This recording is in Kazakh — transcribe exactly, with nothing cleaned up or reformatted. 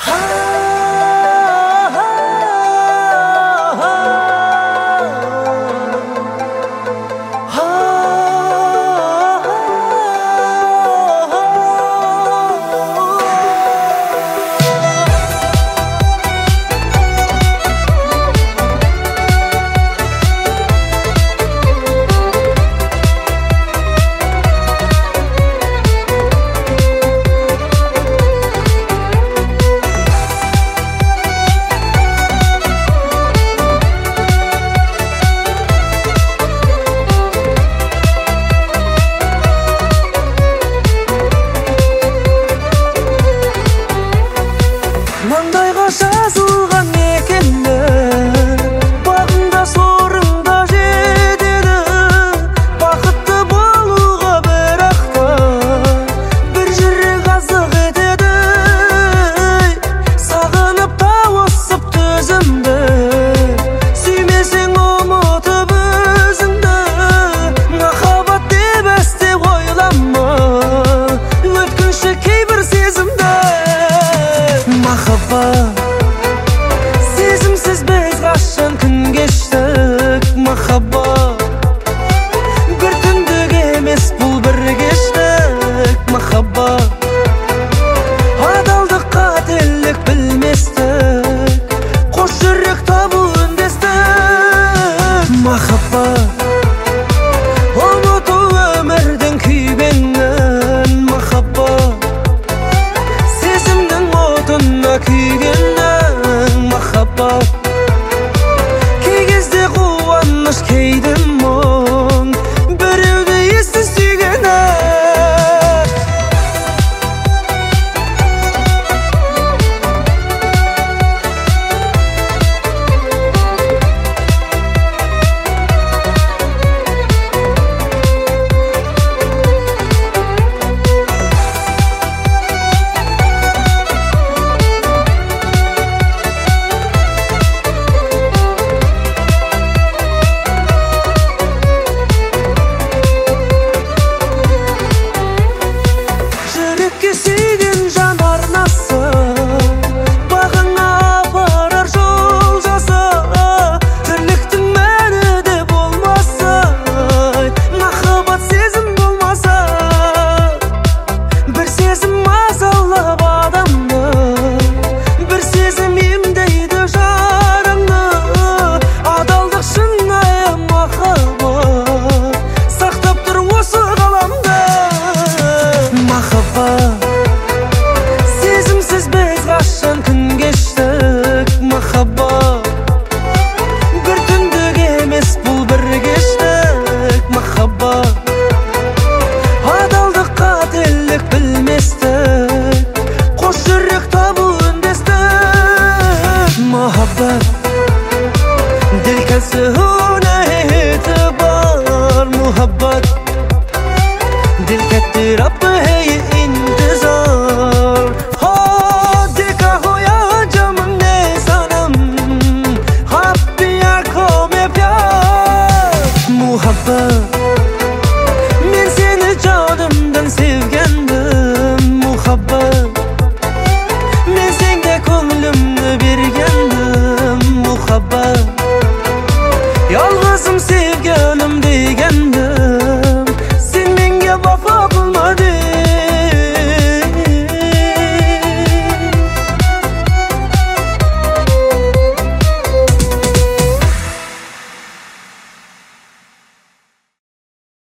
Маңдайға жазылған мекені, бағында сорыңда жетеді. Бақытты болуға бірақ та бір жүрек азық етеді. Сағынып тауысып төзімді, сүймесең ұмытып өзіңді. Махаббат деп әсте ойлама, өткінші кейбір сезімді. Махаббат, сезімсіз біз қашан күн кештік. Махаббат, бір түндік емес бұл бір кештік. Махаббат, адалдық қателік білместік, қос жүрек табу үндестік. Махаббат, ұмыту өмірдің күйбеңін. Махаббат, отына күйгеннің. Махаббат, кей кезде қуаныш, кейде мұң, біреуді ессіз сүйгені. Сүйген жан арнасы, бағыңа апарар жол жаса. Тірліктің мәні де болмаса, махаббат сезім болмаса. Бір сезім мазалап адамды, бір сезім емдейді жараңды. Адалдық шынайы махаббат, сақтап тұр осы ғаламда. Махаббат, сезімсіз біз ғашық.